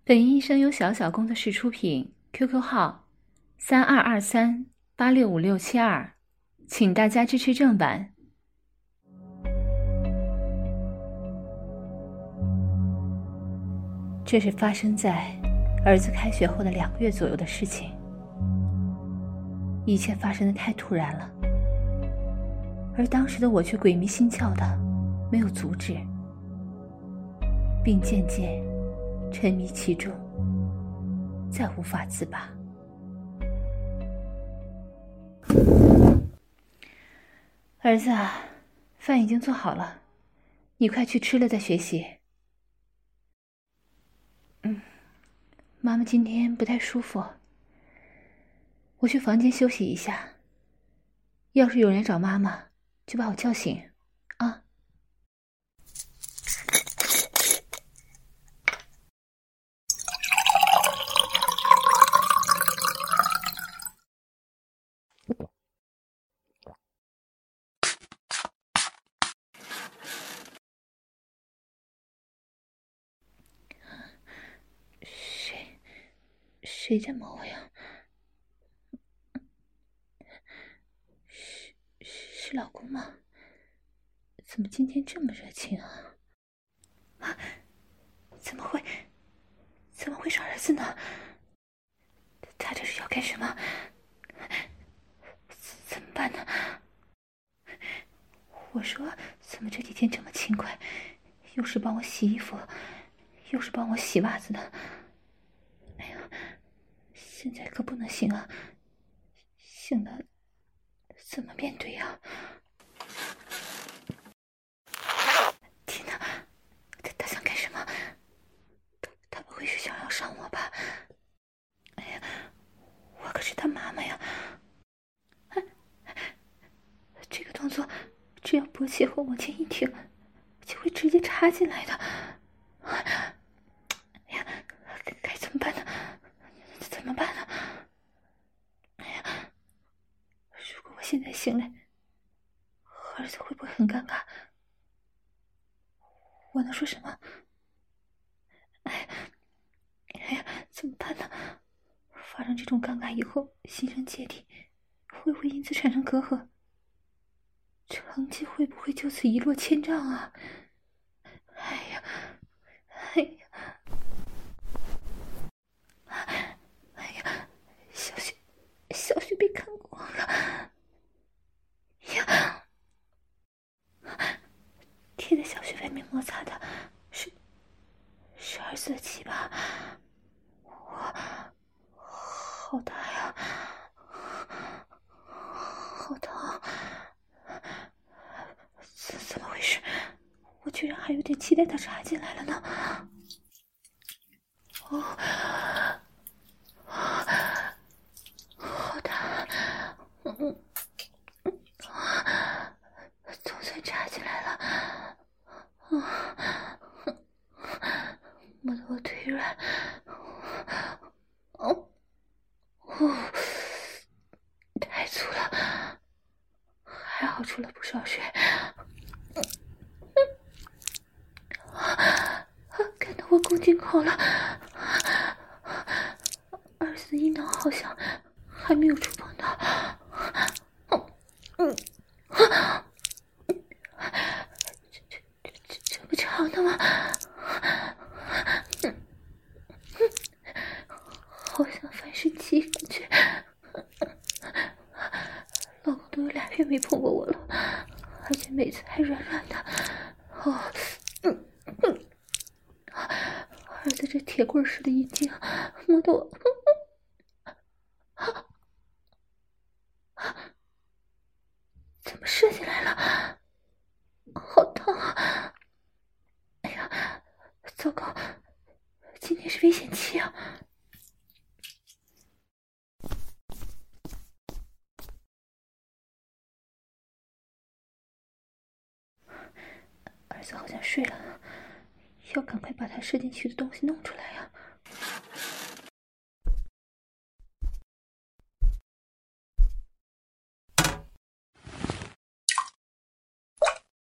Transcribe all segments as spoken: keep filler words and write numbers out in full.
本医生由小小工作室出品 ，Q Q 号三二二三八六五六七二，请大家支持正版。这是发生在儿子开学后的两个月左右的事情，一切发生的太突然了，而当时的我却鬼迷心窍的没有阻止，并渐渐沉迷其中，再无法自拔。儿子啊，饭已经做好了，你快去吃了再学习。嗯，妈妈今天不太舒服，我去房间休息一下。要是有人找妈妈，就把我叫醒，啊。谁？谁在摸我呀？是是老公吗？怎么今天这么热情啊？啊！怎么会？怎么会是儿子呢？他这是要干什么？怎么办呢？我说，怎么这几天这么勤快，又是帮我洗衣服，又是帮我洗袜子的？哎呀，现在可不能醒啊！醒了怎么面对呀？天哪，他他想干什么？他他不会是想要伤我吧？哎呀，我可是他妈妈呀！这个动作，只要勃起后往前一挺，就会直接插进来的。哎呀，该怎么办呢？怎么办呢？哎呀，如果我现在醒来，儿子会不会很尴尬？我能说什么？哎，哎呀，怎么办呢？发生这种尴尬以后，心生芥蒂，会不会因此产生隔阂？成绩会不会就此一落千丈啊？哎呀，哎呀，哎呀，小雪，小雪被看光了呀！贴在小雪外面摩擦的是是儿子的鸡巴，我好大呀，好疼！怎怎么回事？我居然还有点期待他插进来了呢！哦，好大！嗯嗯，总算插进来了。啊，摸得我腿软。哦哦，太粗了，还好出了不少血。啊，看到我宫颈口了，儿子的阴囊好像还没有触碰到。嗯，这这这这不长的吗？嗯嗯，好想反身骑上去。老公都有俩月没碰过我了，而且每次还软软的。哦，嗯嗯，儿子这铁棍似的阴茎摸得我，怎么射进来了？好疼啊！哎呀，糟糕，今天是危险期啊！儿子好像睡了，要赶快把他射进去的东西弄出来呀！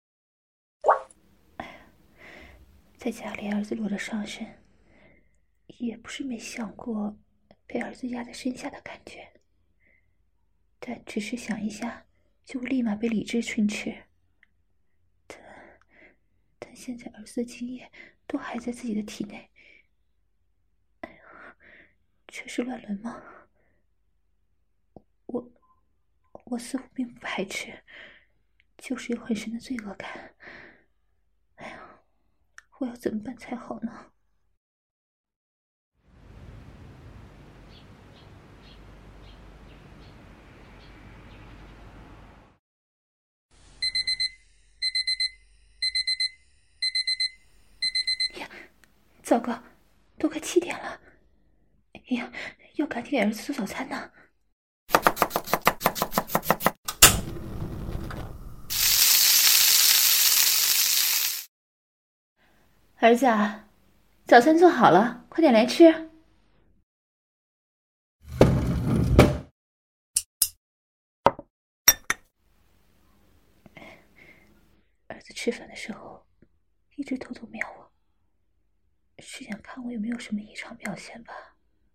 哎呀，在家里儿子裸着上身， 也不是没想过被儿子压在身下的感觉，但只是想一下就立马被理智训斥。但但现在儿子的精液都还在自己的体内，哎呀，这是乱伦吗？我我似乎并不排斥，就是有很深的罪恶感。哎呀，我要怎么办才好呢？呀，糟糕，都快七点了！哎呀，要赶紧给儿子做早餐呢。儿子啊，早餐做好了，快点来吃。儿子吃饭的时候一直偷偷瞄我，是想看我有没有什么异常表现吧。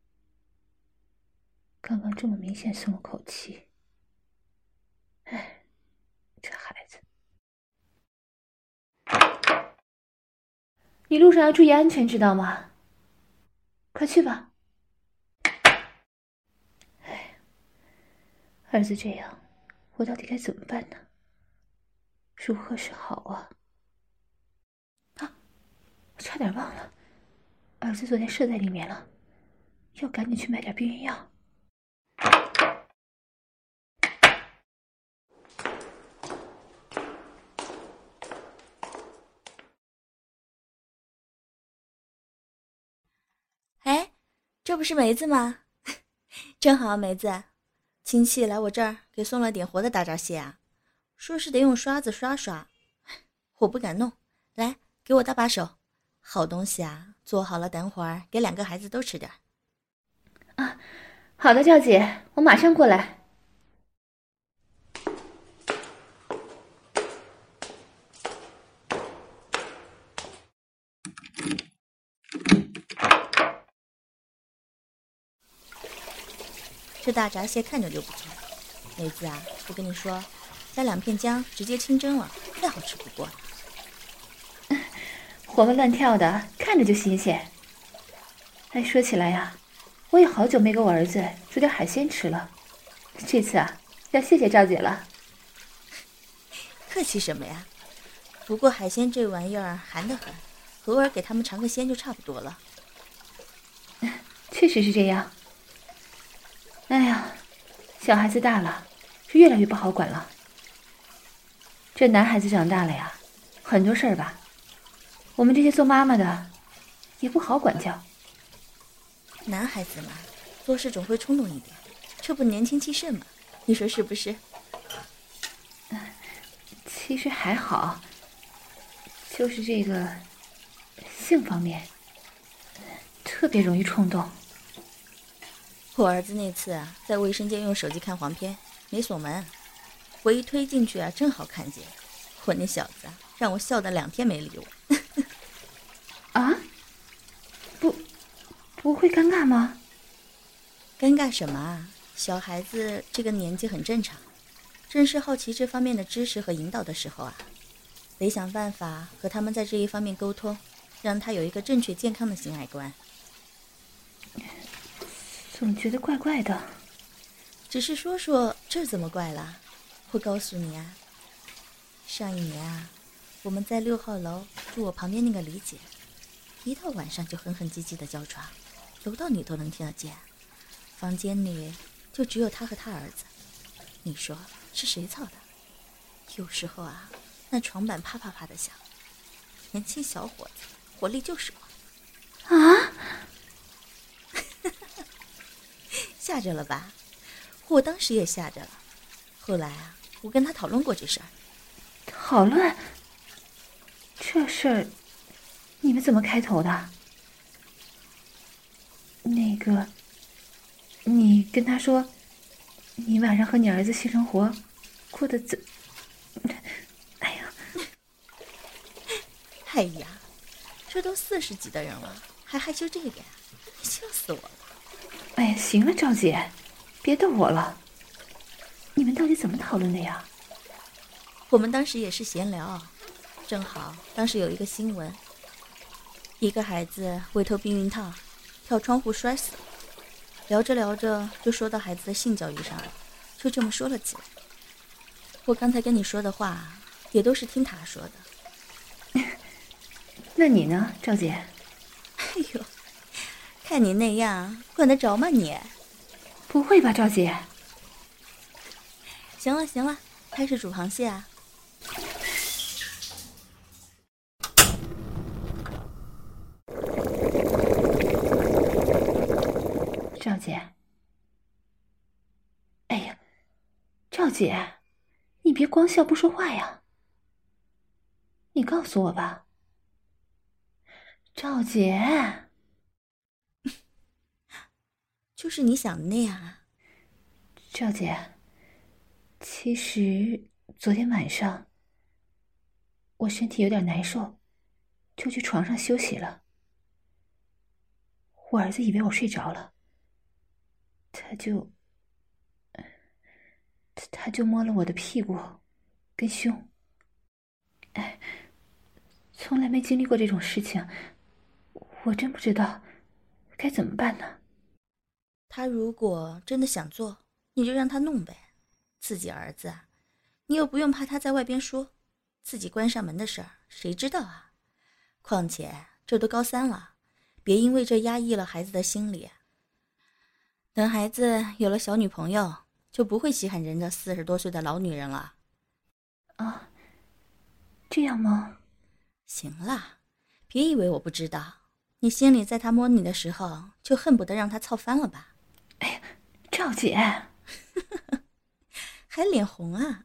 刚刚这么明显松了口气，哎，这孩子。你路上要注意安全，知道吗？快去吧。哎，儿子这样，我到底该怎么办呢？如何是好啊？啊，我差点忘了，儿子昨天射在里面了，要赶紧去买点避孕药。 哎，这不是梅子吗？正好，梅子，亲戚来我这儿给送了点活的大闸蟹啊，说是得用刷子刷刷，我不敢弄，来给我搭把手。好东西啊，做好了等会儿给两个孩子都吃点。 啊，好的，赵姐，我马上过来。 这大闸蟹看着就不错，梅子啊，我跟你说，加两片姜直接清蒸了，再好吃不过了。 活蹦乱跳的，看着就新鲜。哎，说起来呀，我也好久没给我儿子煮点海鲜吃了，这次啊，要谢谢赵姐了。 客气什么呀？不过海鲜这玩意儿寒得很，偶尔给他们尝个鲜就差不多了。 确实是这样。哎呀，小孩子大了，是越来越不好管了。这男孩子长大了呀，很多事儿吧，我们这些做妈妈的也不好管教。 男孩子嘛，做事总会冲动一点，这不年轻气盛嘛？你说是不是？ 嗯，其实还好，就是这个性方面特别容易冲动。 我儿子那次啊，在卫生间用手机看黄片，没锁门，我一推进去啊，正好看见。我那小子啊，让我笑得两天没理我。 啊？不，不会尴尬吗？ 尴尬什么啊？小孩子这个年纪很正常，正是好奇这方面的知识和引导的时候啊，得想办法和他们在这一方面沟通，让他有一个正确健康的性爱观。 总觉得怪怪的。 只是说说，这怎么怪了？我告诉你啊，上一年啊，我们在六号楼住我旁边那个李姐，一到晚上就哼哼唧唧的叫床，楼道里都能听得见。房间里就只有他和他儿子，你说是谁操的？有时候啊，那床板啪啪啪的响。年轻小伙子，活力就是旺。 啊！ 吓着了吧？我当时也吓着了。后来啊，我跟他讨论过这事儿。 讨论？这事儿，你们怎么开头的？那个，你跟他说，你晚上和你儿子性生活过得怎……哎呀， 哎呀，这都四十几的人了， 还害羞这个呀？笑死我了！ 哎呀，行了，赵姐，别逗我了。你们到底怎么讨论的呀？ 我们当时也是闲聊，正好当时有一个新闻，一个孩子为偷避孕套跳窗户摔死了。聊着聊着就说到孩子的性教育上了，就这么说了起来。我刚才跟你说的话也都是听他说的。 那你呢，赵姐？ 哎呦，看你那样管得着吗你？ 不会吧，赵姐？ 行了行了，开始煮螃蟹啊。 赵姐，哎呀，赵姐，你别光笑不说话呀！你告诉我吧，赵姐。 就是你想的那样啊。 赵姐，其实昨天晚上我身体有点难受，就去床上休息了。我儿子以为我睡着了，他就他就摸了我的屁股跟胸。哎，从来没经历过这种事情，我真不知道该怎么办呢。 他如果真的想做，你就让他弄呗。自己儿子啊，你又不用怕他在外边说，自己关上门的事儿谁知道啊？况且这都高三了，别因为这压抑了孩子的心理。等孩子有了小女朋友，就不会稀罕人这四十多岁的老女人了。 啊，这样吗？ 行啦，别以为我不知道，你心里在他摸你的时候，就恨不得让他操翻了吧？ 哎呀，赵姐， 还脸红啊？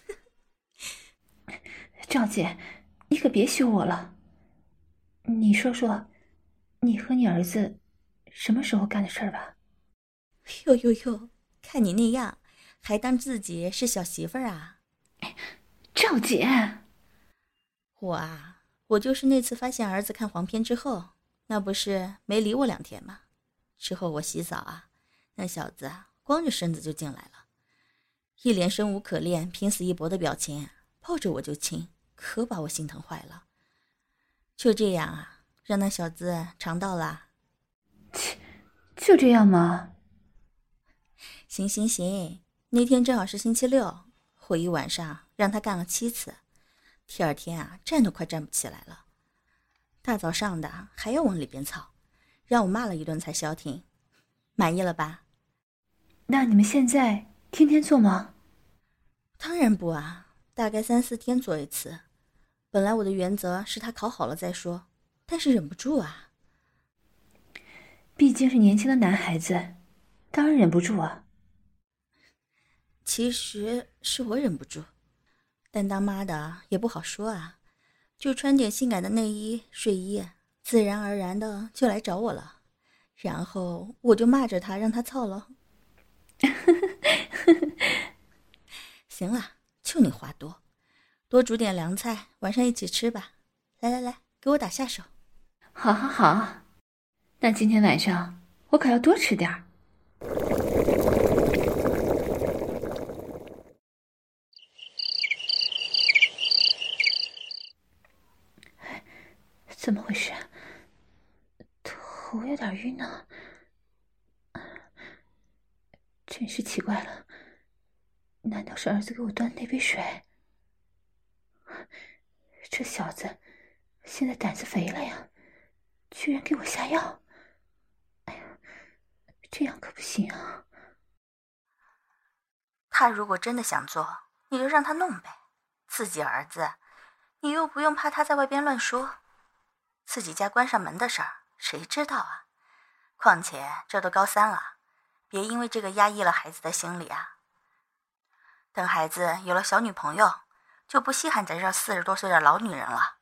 赵姐，你可别羞我了。你说说，你和你儿子什么时候干的事儿吧？ 呦呦呦，看你那样，还当自己是小媳妇儿啊？ 赵姐， 我啊，我就是那次发现儿子看黄片之后，那不是没理我两天吗？之后我洗澡啊，那小子啊光着身子就进来了，一脸生无可恋、拼死一搏的表情，抱着我就亲，可把我心疼坏了。就这样啊，让那小子尝到了。 切，就这样吗？ 行行行，那天正好是星期六，我一晚上让他干了七次，第二天啊站都快站不起来了，大早上的还要往里边操，让我骂了一顿才消停。满意了吧？ 那你们现在天天做吗？ 当然不啊，大概三四天做一次。本来我的原则是他考好了再说，但是忍不住啊。 毕竟是年轻的男孩子，当然忍不住啊。 其实是我忍不住，但当妈的也不好说啊，就穿点性感的内衣睡衣，自然而然的就来找我了，然后我就骂着他让他操了。行了，就你话多，多煮点凉菜，晚上一起吃吧。来来来，给我打下手。 好好好，那今天晚上我可要多吃点儿。怎么回事？头有点晕呢。真是奇怪了，难道是儿子给我端的那杯水？这小子现在胆子肥了呀，居然给我下药！哎呀，这样可不行啊！ 他如果真的想做，你就让他弄呗。自己儿子，你又不用怕他在外边乱说。自己家关上门的事儿，谁知道啊？况且这都高三了，别因为这个压抑了孩子的心理啊。等孩子有了小女朋友，就不稀罕咱这四十多岁的老女人了。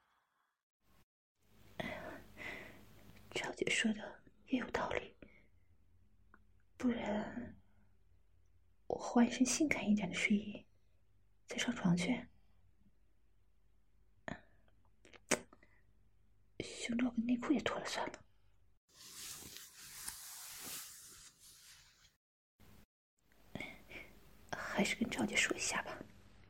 赵姐说的也有道理，不然我换一身性感一点的睡衣，再上床去。胸罩跟内裤也脱了算了。 还是跟赵姐说一下吧。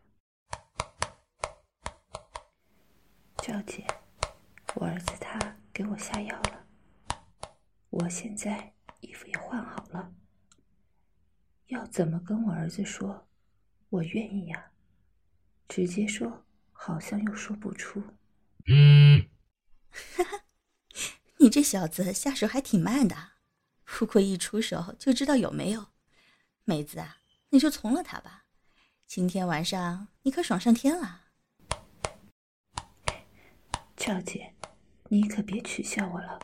赵姐，我儿子他给我下药了，我现在衣服也换好了，要怎么跟我儿子说我愿意呀？直接说好像又说不出。 嗯，哈哈，你这小子下手还挺慢的，不过一出手就知道有没有。妹子啊，你就从了他吧，今天晚上你可爽上天了。 赵姐，你可别取笑我了。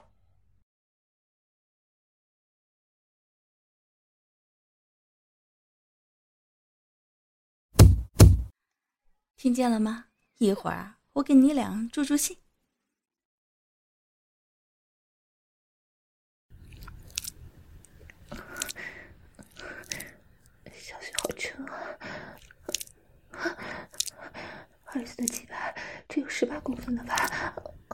听见了吗？一会儿我给你俩助助兴。 小雪好沉啊，儿子的鸡巴只有十八公分了吧？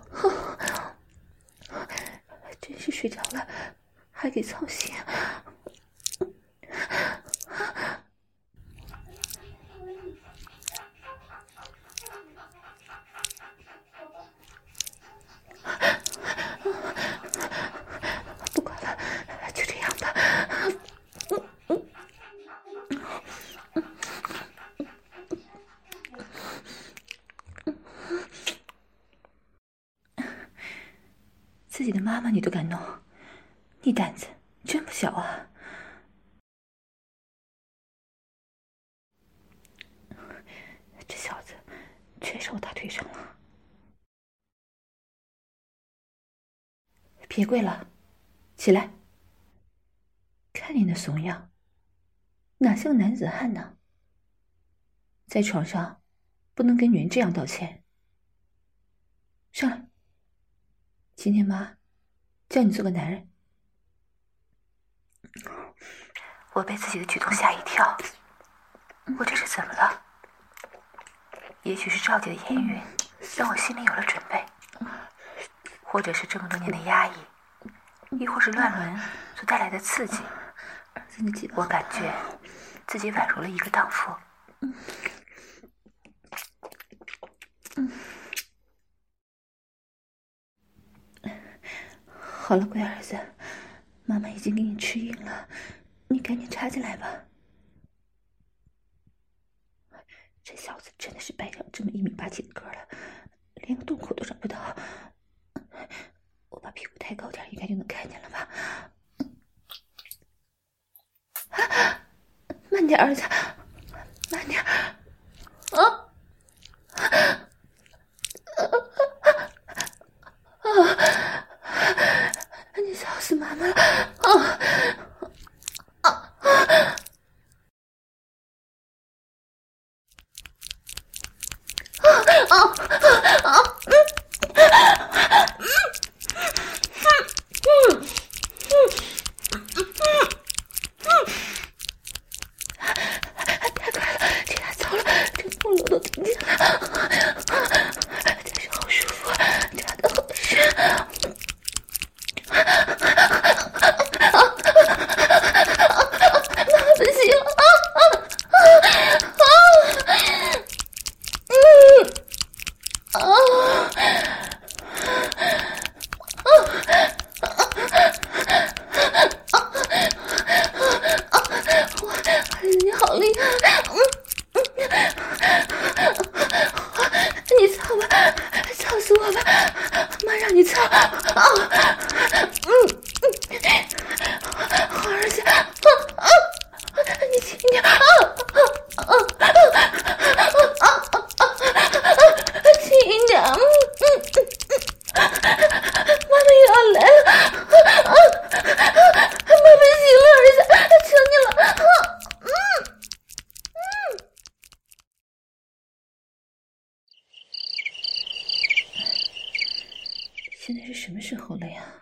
真是睡着了还给操心。不管了，就这样吧。自己的妈妈你都敢弄，你胆子真不小啊！这小子全是我大腿上了。别跪了，起来。看你那怂样，哪像男子汉呢？在床上不能跟女人这样道歉。上来，今天妈叫你做个男人。我被自己的举动吓一跳，我这是怎么了？也许是赵姐的言语让我心里有了准备，或者是这么多年的压抑，亦或是乱伦所带来的刺激，我感觉自己宛如了一个荡妇。好了，乖儿子，妈妈已经给你吃硬了，你赶紧插进来吧。这小子真的是白长这么一米八几的个了，连个洞口都找不到。我把屁股抬高点，应该就能看见了吧？啊，慢点，儿子，慢点。啊！啊！你操死妈妈了！啊！啊！啊！啊！啊！太快了，这下糟了，这痛我都听见了。但是好舒服，扎得好深。妈不行了！啊啊啊！嗯啊！你好厉害！你操吧，操死我吧！妈让你操啊！嗯嗯，好儿子，啊啊！你轻点啊啊啊啊啊！轻点，嗯嗯嗯，妈妈又要来了！啊啊！妈不行了，儿子，求你了！啊嗯嗯。现在是什么时候了呀？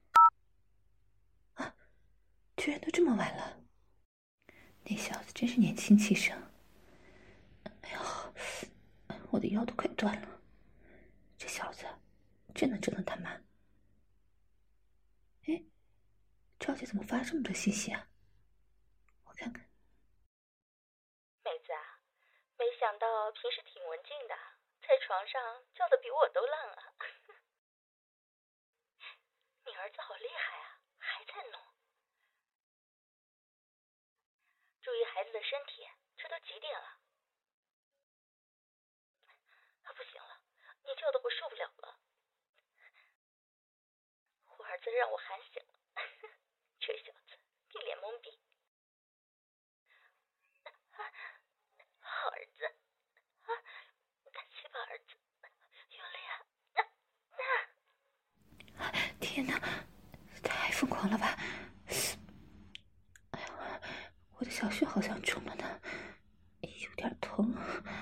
啊，居然都这么晚了！那小子真是年轻气盛。哎呦，我的腰都快断了。这小子真能折腾他妈。哎，赵姐怎么发这么多信息啊？我看看。 上叫的比我都浪啊。你儿子好厉害啊，还在弄。注意孩子的身体，这都几点了？啊，不行了，你叫的我受不了了。我儿子让我喊醒了，这小子一脸懵逼。好儿子，啊，大鸡巴儿子，用力啊！啊天哪，太疯狂了吧！哎呀，我的小穴好像肿了呢，有点疼。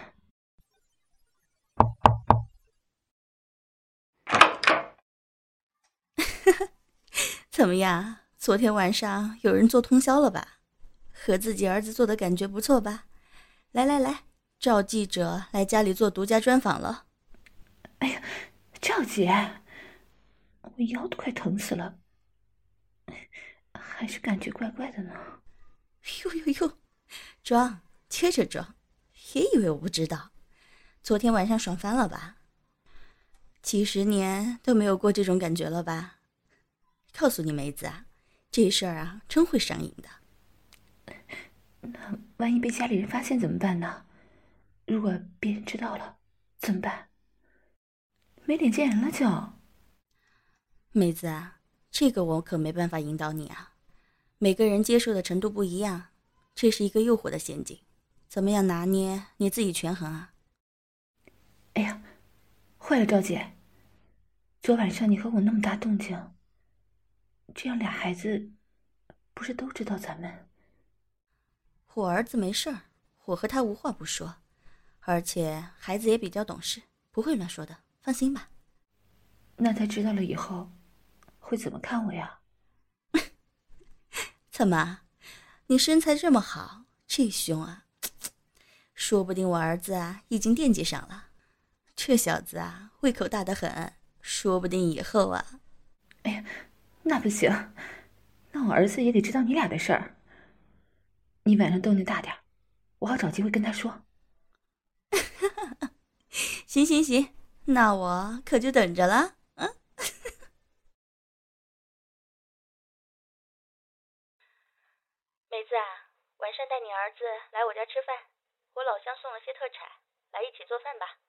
怎么样？昨天晚上有人做通宵了吧？和自己儿子做的感觉不错吧？来来来，赵记者来家里做独家专访了。 哎呀，赵姐，我腰都快疼死了，还是感觉怪怪的呢。 呦呦呦，装，接着装，也以为我不知道。昨天晚上爽翻了吧？几十年都没有过这种感觉了吧？告诉你梅子啊，这事儿啊真会上瘾的。 那万一被家里人发现怎么办呢？如果别人知道了怎么办？没脸见人了就。 梅子啊，这个我可没办法引导你啊，每个人接受的程度不一样，这是一个诱惑的陷阱，怎么样拿捏你自己权衡啊。 哎呀，坏了赵姐，昨晚上你和我那么大动静，这样俩孩子不是都知道咱们？ 我儿子没事儿，我和他无话不说，而且孩子也比较懂事，不会乱说的，放心吧。 那他知道了以后会怎么看我呀？ 怎么，你身材这么好，这胸啊，说不定我儿子啊已经惦记上了。这小子啊胃口大得很，说不定以后啊…… 哎呀，那不行，那我儿子也得知道你俩的事儿。你晚上动静大点，我好找机会跟他说。 行行行，那我可就等着了。嗯。梅子啊，晚上带你儿子来我家吃饭，我老乡送了些特产，来一起做饭吧。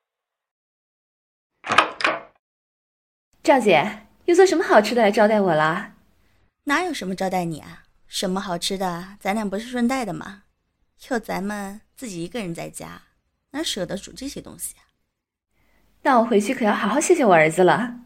赵姐，又做什么好吃的来招待我了？ 哪有什么招待你啊？什么好吃的，咱俩不是顺带的吗？要咱们自己一个人在家，哪舍得煮这些东西啊？ 那我回去可要好好谢谢我儿子了。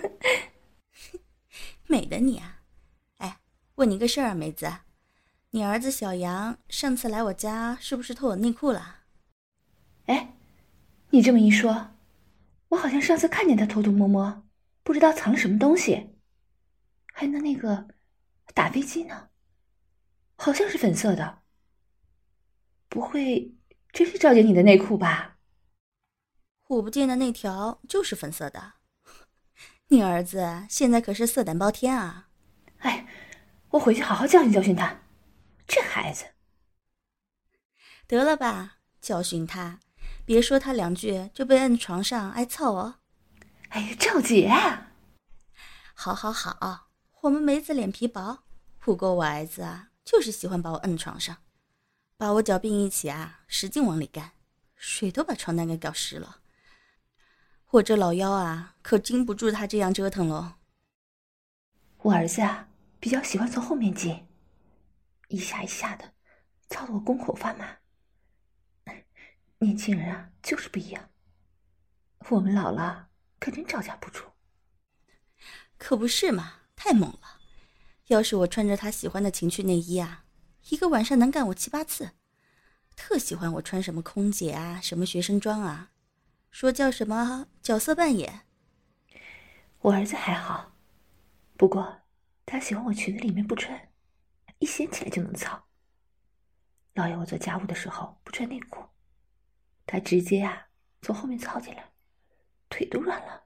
美的你啊！哎，问你个事儿啊，梅子，你儿子小杨上次来我家是不是偷我内裤了？ 哎，你这么一说，我好像上次看见他偷偷摸摸，不知道藏了什么东西。还拿那个打飞机呢，好像是粉色的。不会真是赵姐你的内裤吧？ 我不见的那条就是粉色的。你儿子现在可是色胆包天啊！ 哎，我回去好好教训教训他，这孩子。 得了吧，教训他，别说他两句就被摁床上挨操哦。 哎呀，赵姐， 好好好，我们梅子脸皮薄，不过我儿子啊，就是喜欢把我摁床上，把我脚并一起啊，使劲往里干，水都把床单给搞湿了。我这老腰啊，可经不住他这样折腾喽。 我儿子啊，比较喜欢从后面进，一下一下的，操得我宫口发麻。年轻人啊，就是不一样。我们老了，可真招架不住。 可不是嘛，太猛了。要是我穿着他喜欢的情趣内衣啊，一个晚上能干我七八次。特喜欢我穿什么空姐啊，什么学生装啊，说叫什么角色扮演。 我儿子还好，不过他喜欢我裙子里面不穿，一掀起来就能操。老爷我做家务的时候不穿内裤，他直接啊从后面操进来，腿都软了。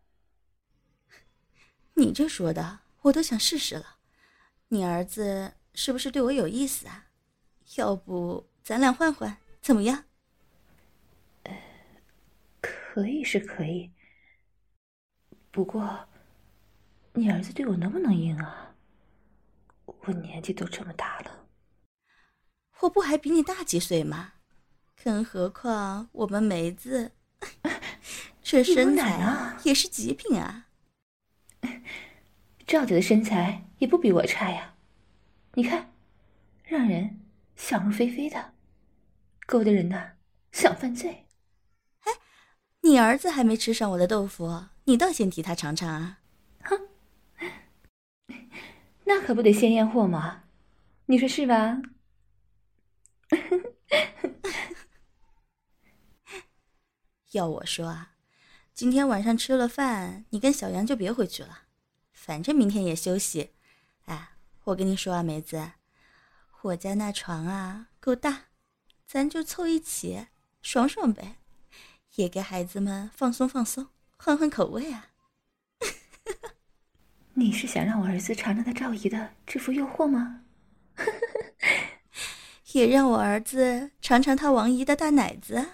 你这说的我都想试试了。你儿子是不是对我有意思啊？要不咱俩换换怎么样？ 呃，可可以是可以，不过你儿子对我能不能硬啊？我年纪都这么大了。 我不还比你大几岁吗？更何况我们梅子这身材啊也是极品啊。 赵姐的身材也不比我差呀，你看，让人想入非非的，勾得人呐想犯罪。 哎，你儿子还没吃上我的豆腐，你倒先替他尝尝啊。 哼，那可不得先验货吗？你说是吧？ 要我说啊，今天晚上吃了饭，你跟小杨就别回去了，反正明天也休息。哎，我跟你说啊，梅子，我家那床啊够大，咱就凑一起爽爽呗，也给孩子们放松放松，换换口味啊。 你是想让我儿子尝尝他赵姨的制服诱惑吗？ 也让我儿子尝尝他王姨的大奶子。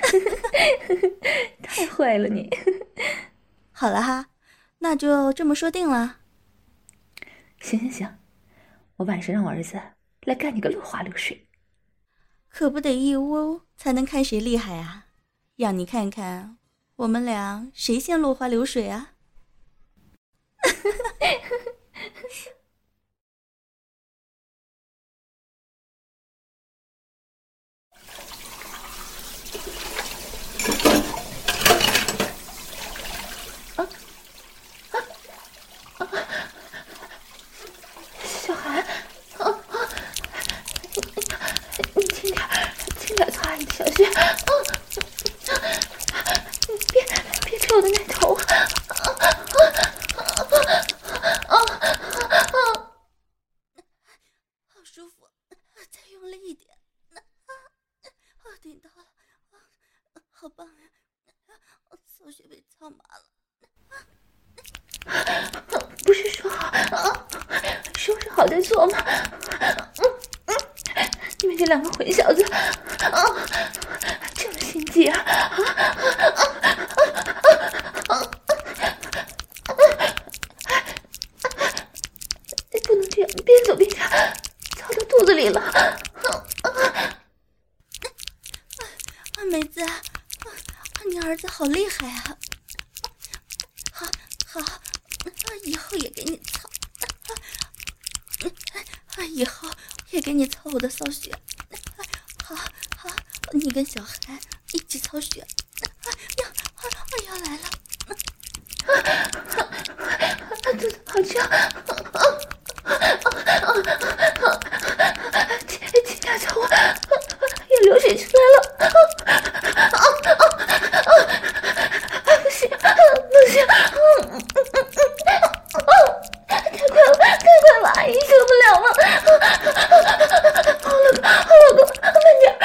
太坏了你。 好了哈，那就这么说定了。 行行行，我晚上让我儿子来干你个落花流水。 可不得一屋才能看谁厉害啊，让你看看我们俩谁先落花流水啊。 小韩，啊啊，你你轻点，轻点擦你的小穴，啊，你别别扯我的奶头，啊啊啊啊！ 好舒服，再用力一点，啊，顶到了，好棒呀！小穴被操麻了。 不是说好啊，收拾好再做吗？嗯嗯，你们这两个混小子，啊，这么心机啊！啊啊啊啊啊！不能这样，边走边擦，操到肚子里了。 啊，梅子，你儿子好厉害啊！好，好。以后也给你操，啊，以后也给你操我的骚穴，好好，你跟小孩一起操穴，啊，要啊要来了， 肚子好胀，尽尽量操我，有流水出来了，不行不行。太快了，太快了，阿姨受不了了！好老公，好老公，慢点！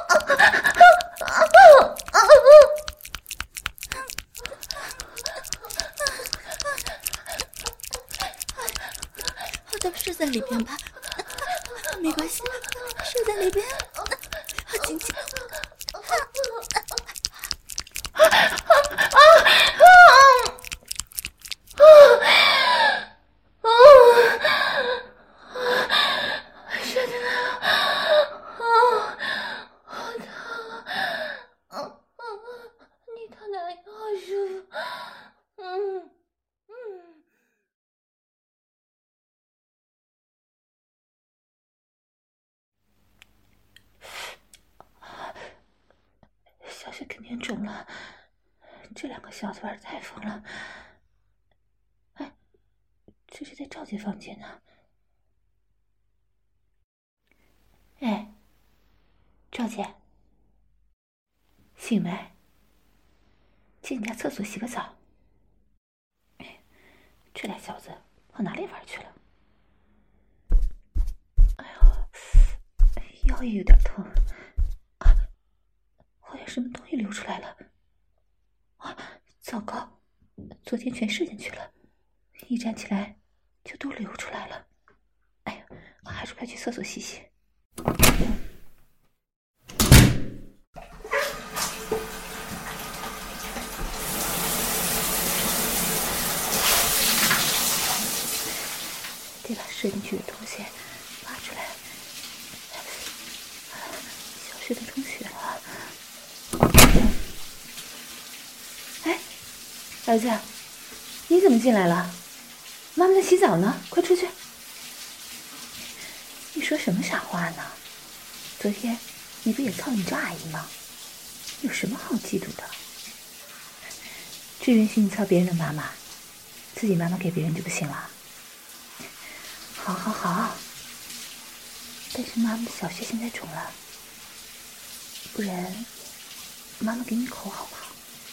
我都射在里边吧，没关系，射在里边，紧紧。 小穴肯定肿了，这两个小子玩的太疯了。哎，这是在赵姐房间呢。哎，赵姐，醒没？进你家厕所洗个澡。哎，这俩小子跑哪里玩去了？哎呦，腰也有点痛。好像什么东西流出来了，啊！糟糕，昨天全射进去了，一站起来就都流出来了。哎呀，还是快去厕所洗洗。 去的东西挖出来。小雪都中雪了。哎，儿子，你怎么进来了？妈妈在洗澡呢，快出去！你说什么傻话呢？昨天你不也操你赵阿姨吗？有什么好嫉妒的？只允许你操别人的妈妈，自己妈妈给别人就不行了？好好好，但是妈妈的小穴现在肿了，不然妈妈给你口好不好？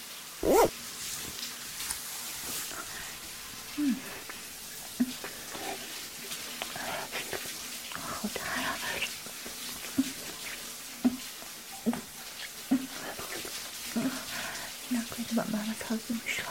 嗯，好大呀！难怪你把妈妈操得这么爽。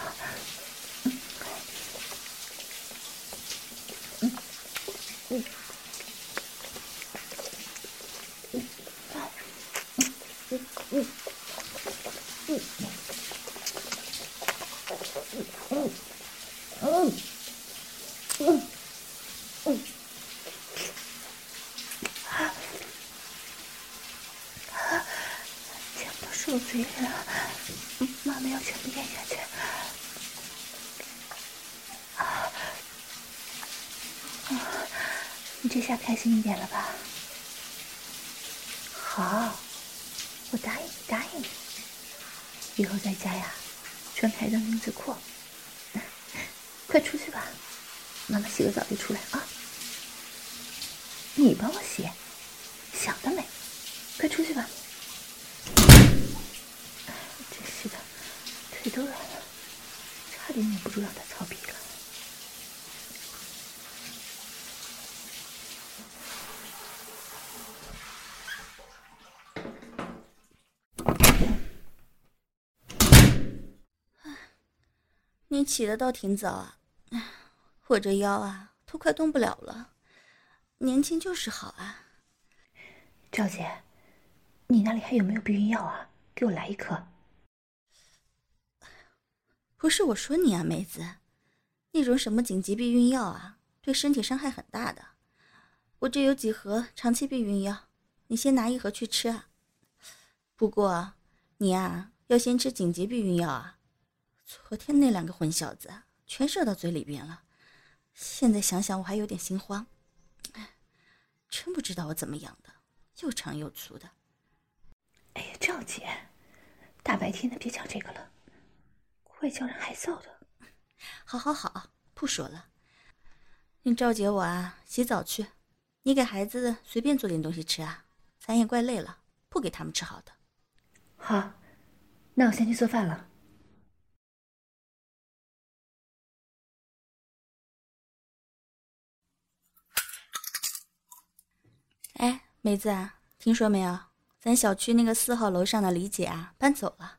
全部受罪了，妈妈要全部咽下去。啊，你这下开心一点了吧？好，我答应你，答应你，以后在家呀，穿开裆丁字裤。快出去吧，妈妈洗个澡就出来啊。你帮我洗，想得美！快出去吧。真是的，腿都软了，差点忍不住让他操逼了。 你起得倒挺早啊，我这腰啊都快动不了了。年轻就是好啊。 赵姐，你那里还有没有避孕药啊？给我来一颗。 不是我说你啊，妹子，那种什么紧急避孕药啊，对身体伤害很大的。我这有几盒长期避孕药，你先拿一盒去吃啊。不过你啊要先吃紧急避孕药啊。昨天那两个混小子全射到嘴里边了，现在想想我还有点心慌。真不知道我怎么养的，又长又粗的。 哎呀，赵姐，大白天的别讲这个了，会叫人害臊的。 好好好，不说了。你赵姐我啊洗澡去，你给孩子随便做点东西吃啊，咱也怪累了，不给他们吃好的。 好，那我先去做饭了。 哎，梅子啊，听说没有？咱小区那个四号楼上的李姐啊，搬走了。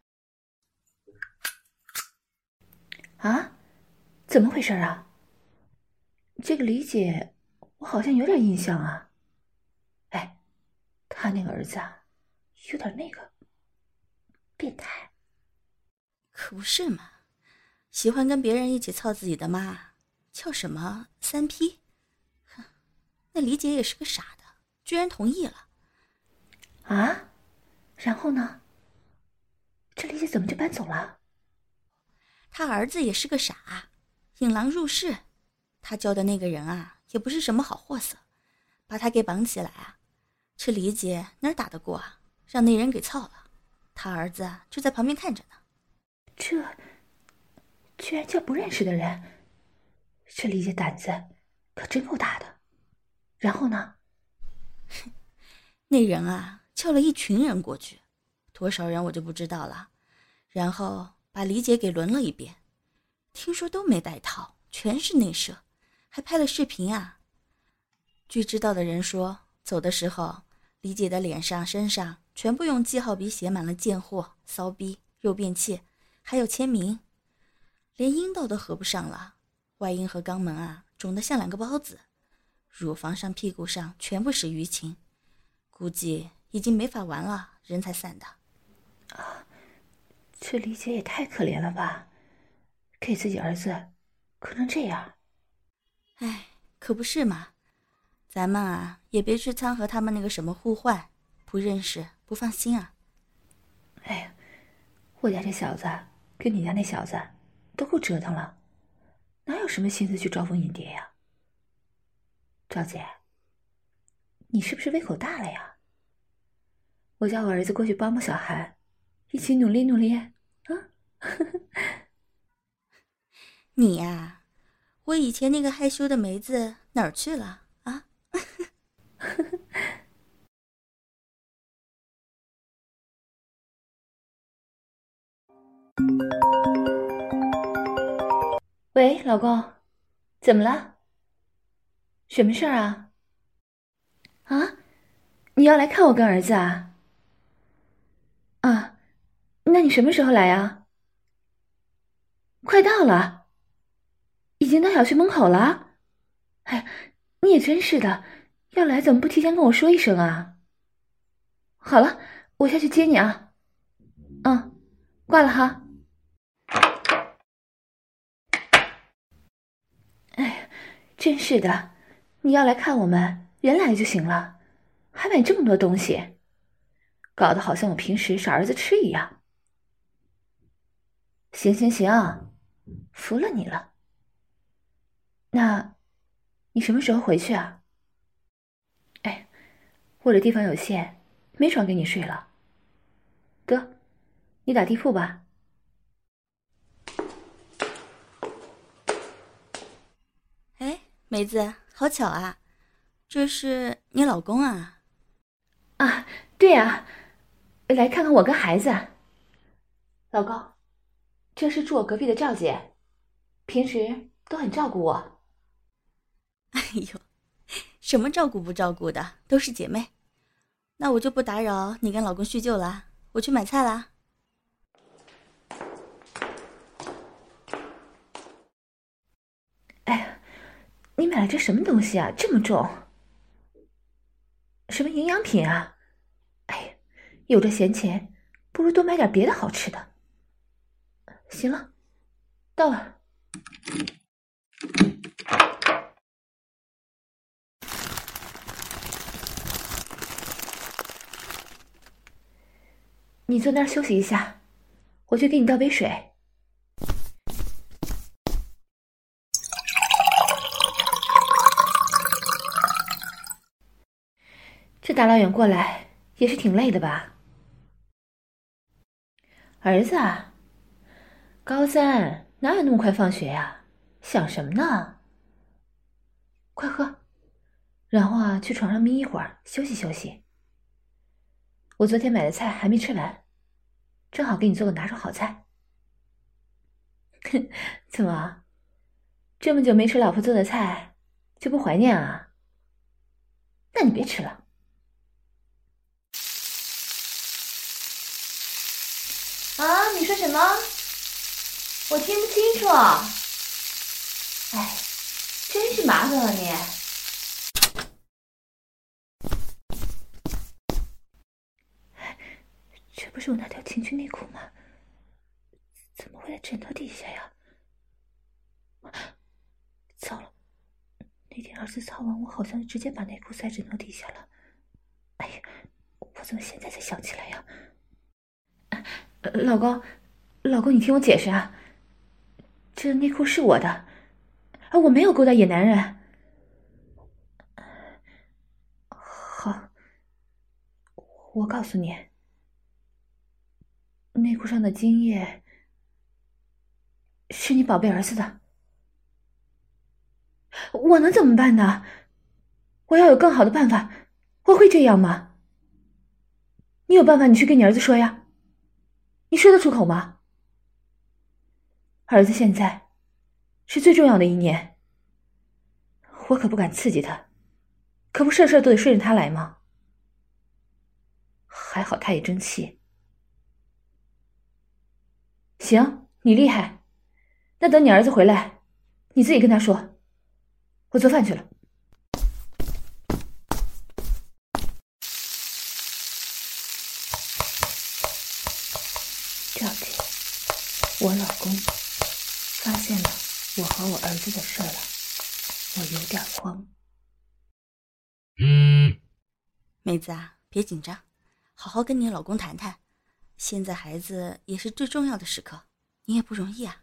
啊？怎么回事啊？这个李姐，我好像有点印象啊。哎，她那个儿子啊，有点那个变态。 可不是嘛，喜欢跟别人一起操自己的妈，叫什么三 P？ 那李姐也是个傻的，居然同意了。 啊？然后呢？这李姐怎么就搬走了？ 他儿子也是个傻，引狼入室。他交的那个人啊，也不是什么好货色，把他给绑起来啊。这李姐哪儿打得过啊？让那人给操了，他儿子就在旁边看着呢。 这居然叫不认识的人，这李姐胆子可真够大的。然后呢？ 那人啊叫了一群人过去，多少人我就不知道了，然后把李姐给轮了一遍，听说都没带套，全是内射，还拍了视频啊。据知道的人说，走的时候李姐的脸上身上全部用记号笔写满了贱货、骚逼、肉便器，还有签名，连阴道都合不上了，外阴和肛门啊肿得像两个包子，乳房上屁股上全部是淤青，估计已经没法玩了，人才散的。 啊，这李姐也太可怜了吧，给自己儿子搞成这样。 哎，可不是嘛， 咱们啊也别去掺和他们那个什么互换，不认识不放心啊。 哎呀，我家这小子跟你家那小子都够折腾了，哪有什么心思去招蜂引蝶呀？赵姐，你是不是胃口大了呀？我叫我儿子过去帮帮小韩，一起努力努力啊！ 你呀、啊，我以前那个害羞的梅子哪儿去了啊？ 喂，老公，怎么了？什么事儿啊？啊，你要来看我跟儿子啊？啊，那你什么时候来啊？快到了，已经到小区门口了。哎，你也真是的，要来怎么不提前跟我说一声啊？好了，我下去接你啊。嗯，挂了哈。哎，真是的，你要来看我们，人来就行了，还买这么多东西，搞得好像我平时傻儿子吃一样。行行行，服了你了。那，你什么时候回去啊？哎，我这地方有限，没床给你睡了。得，你打地铺吧。 哎，梅子，好巧啊，这是你老公啊？ 啊，对啊，来看看我跟孩子。老公，这是住我隔壁的赵姐，平时都很照顾我。 哎呦，什么照顾不照顾的，都是姐妹。那我就不打扰你跟老公叙旧了，我去买菜啦。 哎呀，你买了这什么东西啊？这么重？什么营养品啊？哎呀，有这闲钱，不如多买点别的好吃的。行了，到了。你坐那儿休息一下，我去给你倒杯水。这大老远过来也是挺累的吧？儿子啊，高三哪有那么快放学呀？想什么呢？快喝，然后啊去床上眯一会儿，休息休息。我昨天买的菜还没吃完，正好给你做个拿手好菜。哼，怎么，这么久没吃老婆做的菜，就不怀念啊？那你别吃了。啊，你说什么？我听不清楚。哎，真是麻烦了你。这不是我那条情趣内裤吗？怎么会在枕头底下呀？糟了，那天儿子操完我，好像直接把内裤塞枕头底下了。哎呀，我怎么现在才想起来呀？呃、老公，老公，你听我解释啊，这内裤是我的，而我没有勾搭野男人。好，我告诉你，内裤上的精液是你宝贝儿子的。我能怎么办呢？我要有更好的办法，我会这样吗？你有办法，你去跟你儿子说呀。你说得出口吗？儿子现在是最重要的一年，我可不敢刺激他，可不事事都得顺着他来吗？还好他也争气。行，你厉害，那等你儿子回来，你自己跟他说，我做饭去了。赵姐，我老公发现了我和我儿子的事了，我有点慌。 妹子啊，别紧张，好好跟你老公谈谈。现在孩子也是最重要的时刻，你也不容易啊。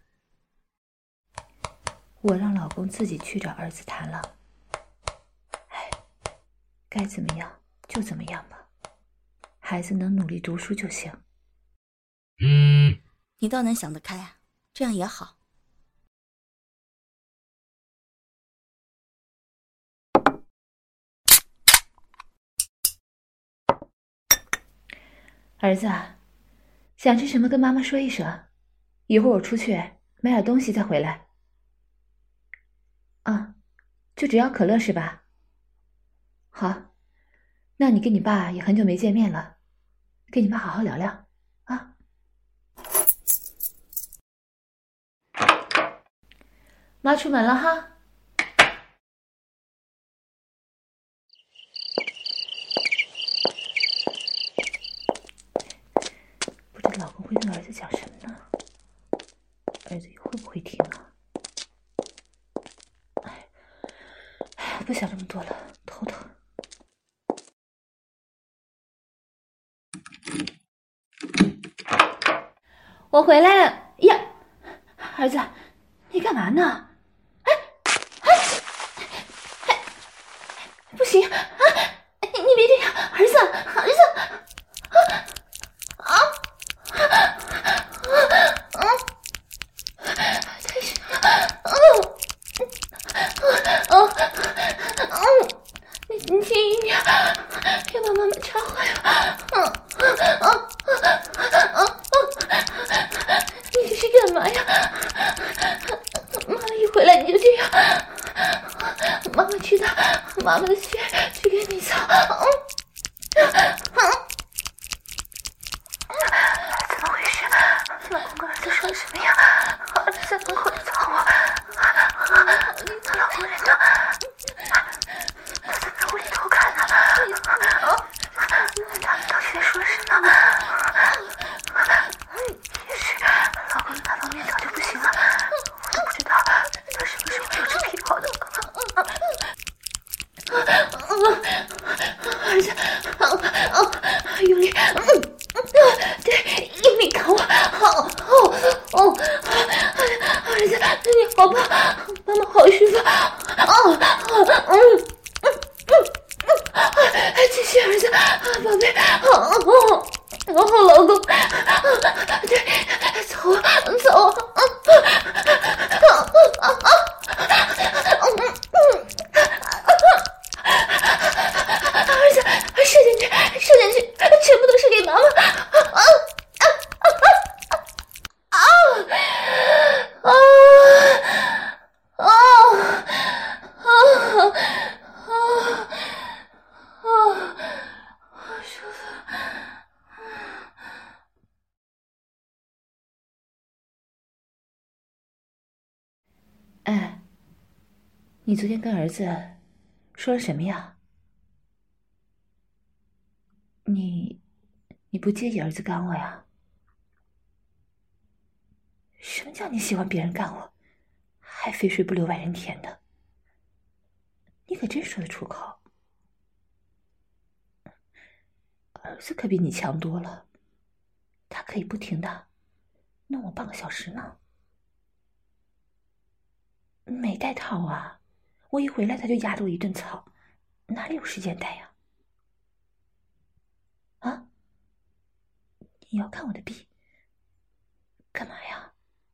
我让老公自己去找儿子谈了。哎，该怎么样就怎么样吧，孩子能努力读书就行。 嗯，你倒能想得开啊，这样也好。 儿子，想吃什么跟妈妈说一声，一会儿我出去买点东西再回来。啊，就只要可乐是吧？好，那你跟你爸也很久没见面了，跟你妈好好聊聊啊。妈出门了哈。不知道老公会跟儿子讲什么呢？儿子会不会听啊？哎，哎，不想这么多了，头疼。我回来了呀，儿子，你干嘛呢？哎哎哎，不行啊！你你别这样，儿子，儿子，啊啊啊！太深了，啊啊啊！你你轻一点，别把妈妈插坏了。啊啊啊啊！你这是干嘛呀？妈妈一回来你就这样，妈妈去拿妈妈的血去给你擦。嗯嗯，怎么回事？老公跟儿子说什么呀？儿子在门口找我，老公人呢？他怎么在屋里偷看呢？啊，他们到底在说什么？也是，老公那方面早就不行了，我都不知道他什么时候有这癖好的。儿子，啊，用力，嗯，对，用力搞我，好，哦，哦，儿子，你好棒，妈妈好舒服，哦，嗯，嗯，嗯，嗯，继续，儿子，宝贝，哦，哦。哦，老公，对，走走，啊啊啊啊！嗯嗯，儿子，射进去，射进去，全部都是给妈妈！啊啊啊啊啊啊啊啊啊！舒服。哎，你昨天跟儿子说了什么呀？你，你不介意儿子干我呀？什么叫你喜欢别人干我，还肥水不流外人田的？你可真说得出口。儿子可比你强多了，他可以不停的弄我半个小时呢。没带套啊，我一回来他就压着我一顿操，哪里有时间带呀？啊？你要看我的臂？干嘛呀？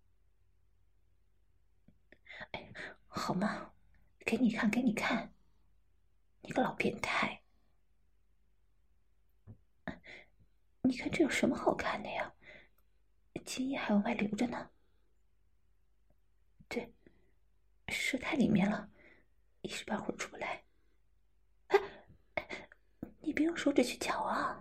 哎，好嘛，给你看，给你看，你个老变态！你看这有什么好看的呀？精液还往外流着呢。对，射太里面了，一时半会儿出不来。哎，你别用手指去搅啊！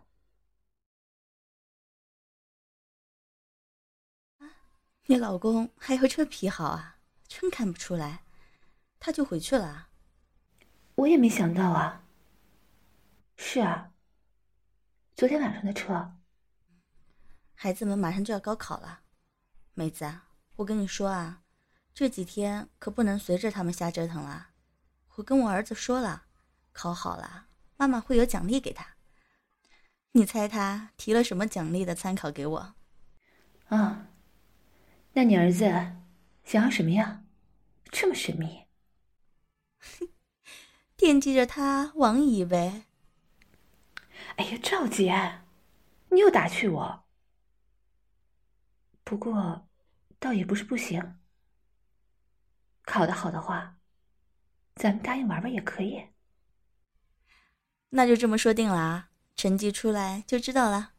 你老公还有这癖好啊？真看不出来，他就回去了。 我也没想到啊。是啊，昨天晚上的车。 孩子们马上就要高考了，妹子啊，我跟你说啊，这几天可不能随着他们瞎折腾了。我跟我儿子说了，考好了，妈妈会有奖励给他。 你猜他提了什么奖励的参考给我？ 啊，那你儿子想要什么呀？这么神秘。 惦记着他王姨呗。 哎呀，赵姐，你又打趣我。不过，倒也不是不行。考得好的话，咱们答应玩玩也可以。 那就这么说定了啊，成绩出来就知道了。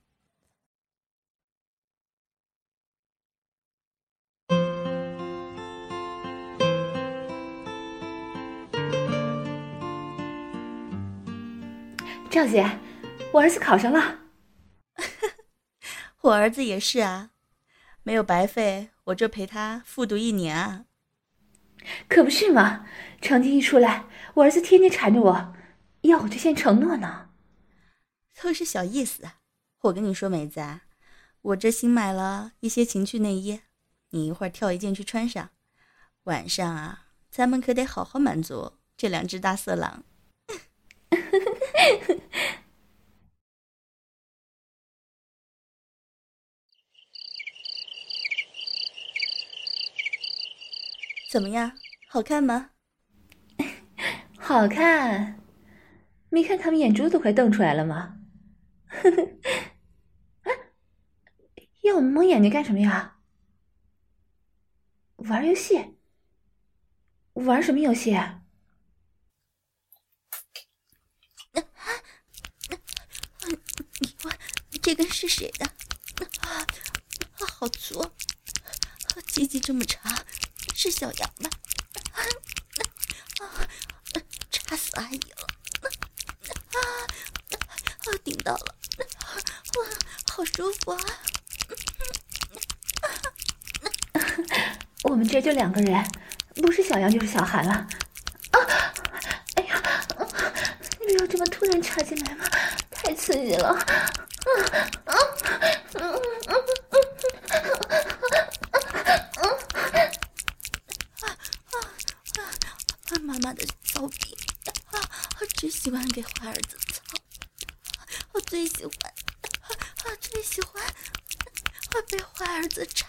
赵姐，我儿子考上了。 我儿子也是啊，没有白费，我这陪他复读一年啊。 可不是嘛，成绩一出来，我儿子天天缠着我，要我兑现承诺呢。 都是小意思啊。我跟你说梅子啊，我这新买了一些情趣内衣，你一会儿挑一件去穿上，晚上啊，咱们可得好好满足这两只大色狼。怎么样，好看吗？ 好看，没看他们眼珠都快瞪出来了吗？啊，要我们蒙眼睛干什么呀？玩游戏？玩什么游戏啊？ 你问这根是谁的？啊，好粗，鸡鸡这么长，是小羊吧？啊，插死阿姨了！啊，啊，顶到了，哇，好舒服啊！ 我们这就两个人，不是小杨就是小韩了。啊！哎呀，你不要这么突然插进来嘛，太刺激了！啊啊嗯嗯嗯啊！妈妈的骚逼啊！我只喜欢给坏儿子操，我最喜欢，我最喜欢我被坏儿子缠。